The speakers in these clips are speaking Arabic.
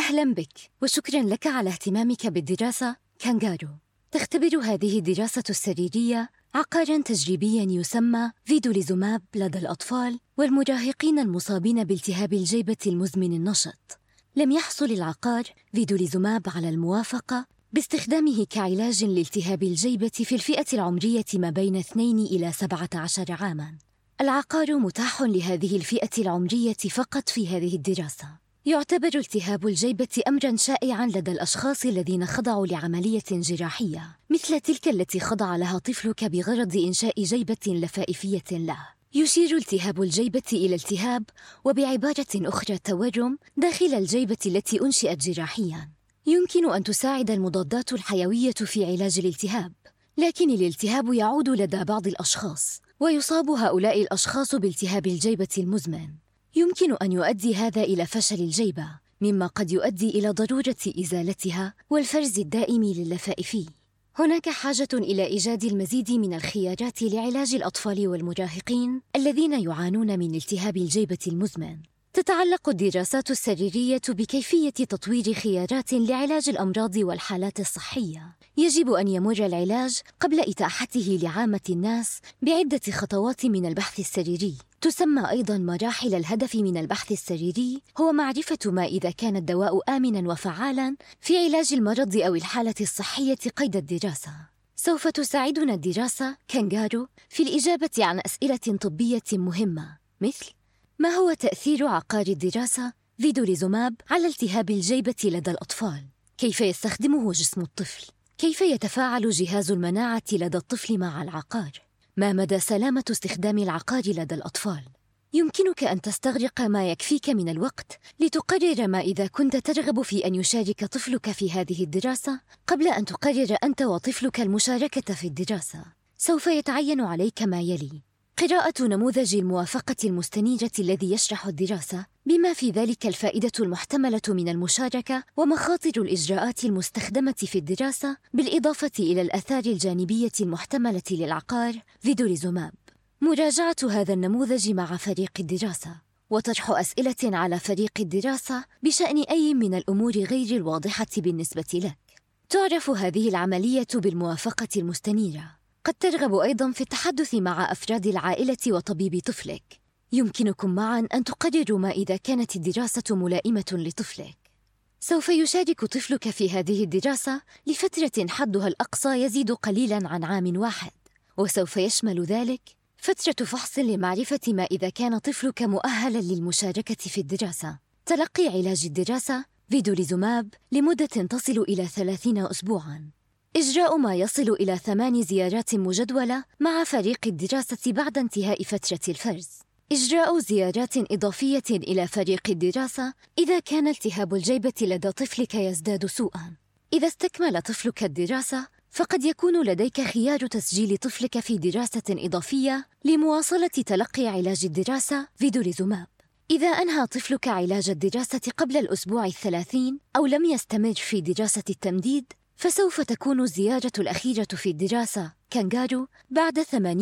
أهلاً بك وشكراً لك على اهتمامك بالدراسة كانغارو. تختبر هذه الدراسة السريرية عقاراً تجريبياً يسمى فيدوليزوماب لدى الأطفال والمراهقين المصابين بالتهاب الجيبة المزمن النشط. لم يحصل العقار فيدوليزوماب على الموافقة باستخدامه كعلاج لالتهاب الجيبة في الفئة العمرية ما بين 2 إلى 17 عاماً. العقار متاح لهذه الفئة العمرية فقط في هذه الدراسة. يعتبر التهاب الجيبة أمراً شائعاً لدى الأشخاص الذين خضعوا لعملية جراحية مثل تلك التي خضع لها طفلك بغرض إنشاء جيبة لفائفية له. يشير التهاب الجيبة إلى التهاب وبعبارة أخرى تورم داخل الجيبة التي أنشئت جراحياً. يمكن أن تساعد المضادات الحيوية في علاج الالتهاب، لكن الالتهاب يعود لدى بعض الأشخاص ويصاب هؤلاء الأشخاص بالتهاب الجيبة المزمن. يمكن أن يؤدي هذا إلى فشل الجيبة، مما قد يؤدي إلى ضرورة إزالتها والفرز الدائم للفائف. هناك حاجة إلى إيجاد المزيد من الخيارات لعلاج الأطفال والمراهقين الذين يعانون من التهاب الجيبة المزمن. تتعلق الدراسات السريرية بكيفية تطوير خيارات لعلاج الأمراض والحالات الصحية. يجب أن يمر العلاج قبل إتاحته لعامة الناس بعدة خطوات من البحث السريري. تسمى أيضاً مراحل. الهدف من البحث السريري هو معرفة ما إذا كان الدواء آمناً وفعالاً في علاج المرض أو الحالة الصحية قيد الدراسة. سوف تساعدنا الدراسة كانغارو في الإجابة عن أسئلة طبية مهمة، مثل: ما هو تأثير عقار الدراسة فيدوليزوماب على التهاب الجيبة لدى الأطفال؟ كيف يستخدمه جسم الطفل؟ كيف يتفاعل جهاز المناعة لدى الطفل مع العقار؟ ما مدى سلامة استخدام العقار لدى الأطفال؟ يمكنك أن تستغرق ما يكفيك من الوقت لتقرر ما إذا كنت ترغب في أن يشارك طفلك في هذه الدراسة قبل أن تقرر أنت وطفلك المشاركة في الدراسة. سوف يتعين عليك ما يلي: قراءة نموذج الموافقة المستنيرة الذي يشرح الدراسة، بما في ذلك الفائدة المحتملة من المشاركة ومخاطر الإجراءات المستخدمة في الدراسة، بالإضافة إلى الآثار الجانبية المحتملة للعقار فيدوليزوماب. مراجعة هذا النموذج مع فريق الدراسة، وطرح أسئلة على فريق الدراسة بشأن أي من الأمور غير الواضحة بالنسبة لك. تعرف هذه العملية بالموافقة المستنيرة. قد ترغب أيضاً في التحدث مع أفراد العائلة وطبيب طفلك. يمكنكم معاً أن تقرروا ما إذا كانت الدراسة ملائمة لطفلك. سوف يشارك طفلك في هذه الدراسة لفترة حدها الأقصى يزيد قليلاً عن عام واحد، وسوف يشمل ذلك فترة فحص لمعرفة ما إذا كان طفلك مؤهلاً للمشاركة في الدراسة، تلقي علاج الدراسة فيدوليزوماب لمدة تصل إلى 30 أسبوعاً، إجراء ما يصل إلى 8 زيارات مجدولة مع فريق الدراسة بعد انتهاء فترة الفرز، إجراء زيارات إضافية إلى فريق الدراسة إذا كان التهاب الجيبة لدى طفلك يزداد سوءاً. إذا استكمل طفلك الدراسة، فقد يكون لديك خيار تسجيل طفلك في دراسة إضافية لمواصلة تلقي علاج الدراسة فيدوليزوماب. إذا أنهى طفلك علاج الدراسة قبل الأسبوع 30 أو لم يستمر في دراسة التمديد، فسوف تكون الزيارة الأخيرة في الدراسة كانغارو بعد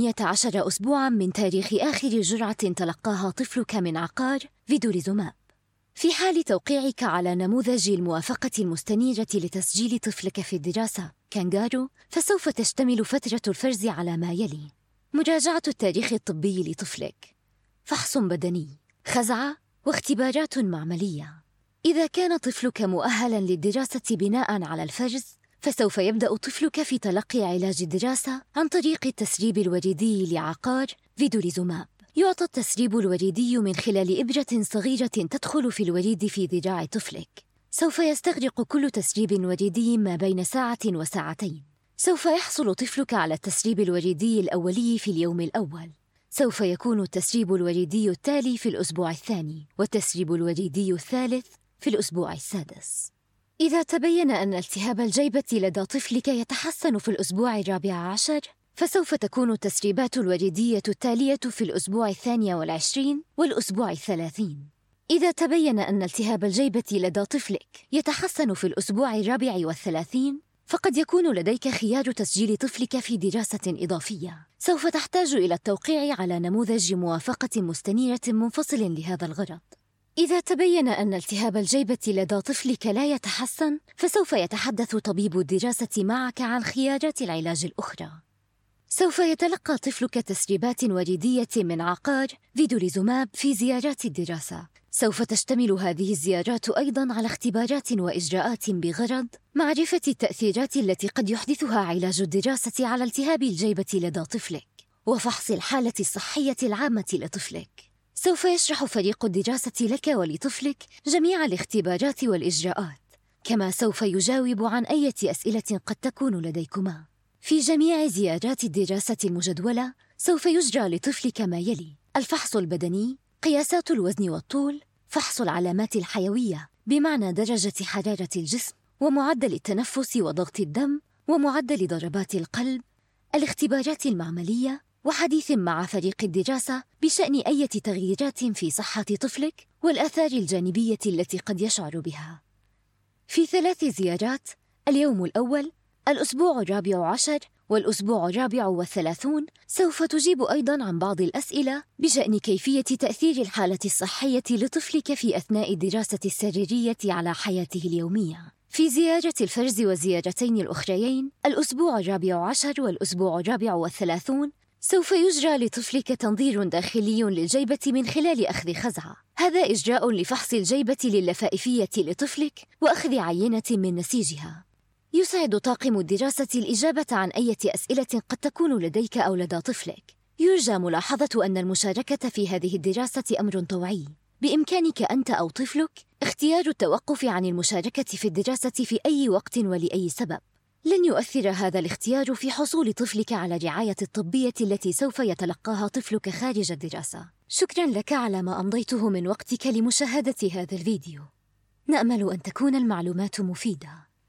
18 أسبوعاً من تاريخ آخر جرعة تلقاها طفلك من عقار فيدوليزوماب. في حال توقيعك على نموذج الموافقة المستنيرة لتسجيل طفلك في الدراسة كانغارو، فسوف تشتمل فترة الفرز على ما يلي: مراجعة التاريخ الطبي لطفلك، فحص بدني، خزعة، واختبارات معملية. إذا كان طفلك مؤهلاً للدراسة بناءً على الفرز، فسوف يبدأ طفلك في تلقي علاج الدراسة عن طريق التسريب الوريدي لعقار فيدوليزوماب. يعطى التسريب الوريدي من خلال إبرة صغيرة تدخل في الوريد في ذراع طفلك. سوف يستغرق كل تسريب وريدي ما بين ساعة وساعتين. سوف يحصل طفلك على التسريب الوريدي الأولي في اليوم الأول. سوف يكون التسريب الوريدي التالي في الأسبوع الثاني، والتسريب الوريدي الثالث في الأسبوع السادس. إذا تبين أن التهاب الجيبة لدى طفلك يتحسن في الأسبوع 14، فسوف تكون التسريبات الوريدية التالية في الأسبوع 22 والأسبوع 30. إذا تبين أن التهاب الجيبة لدى طفلك يتحسن في الأسبوع 34، فقد يكون لديك خيار تسجيل طفلك في دراسة إضافية. سوف تحتاج إلى التوقيع على نموذج موافقة مستنيرة منفصل لهذا الغرض. إذا تبين أن التهاب الجيبة لدى طفلك لا يتحسن، فسوف يتحدث طبيب الدراسة معك عن خيارات العلاج الأخرى. سوف يتلقى طفلك تسريبات وريدية من عقار فيدوليزوماب في زيارات الدراسة. سوف تشتمل هذه الزيارات أيضاً على اختبارات وإجراءات بغرض معرفة التأثيرات التي قد يحدثها علاج الدراسة على التهاب الجيبة لدى طفلك، وفحص الحالة الصحية العامة لطفلك. سوف يشرح فريق الدراسة لك ولطفلك جميع الاختبارات والإجراءات، كما سوف يجاوب عن أي أسئلة قد تكون لديكما. في جميع زيارات الدراسة المجدولة سوف يجرى لطفلك ما يلي: الفحص البدني، قياسات الوزن والطول، فحص العلامات الحيوية بمعنى درجة حرارة الجسم ومعدل التنفس وضغط الدم ومعدل ضربات القلب، الاختبارات المعملية، وحديث مع فريق الدراسة بشأن أي تغييرات في صحة طفلك والآثار الجانبية التي قد يشعر بها. في 3 زيارات: اليوم الأول، الأسبوع 14 والأسبوع 34، سوف تجيب أيضاً عن بعض الأسئلة بشأن كيفية تأثير الحالة الصحية لطفلك في أثناء الدراسة السريرية على حياته اليومية. في زيارة الفرز والزيارتين الأخريين، الأسبوع 14 والأسبوع 34، سوف يجرى لطفلك تنظير داخلي للجيبة من خلال أخذ خزعة. هذا إجراء لفحص الجيبة للفائفية لطفلك وأخذ عينة من نسيجها. يسعد طاقم الدراسة الإجابة عن أي أسئلة قد تكون لديك أو لدى طفلك. يرجى ملاحظة أن المشاركة في هذه الدراسة أمر طوعي. بإمكانك أنت أو طفلك اختيار التوقف عن المشاركة في الدراسة في أي وقت ولأي سبب. لن يؤثر هذا الاختيار في حصول طفلك على الرعاية الطبية التي سوف يتلقاها طفلك خارج الدراسة. شكراً لك على ما أمضيته من وقتك لمشاهدة هذا الفيديو. نأمل أن تكون المعلومات مفيدة.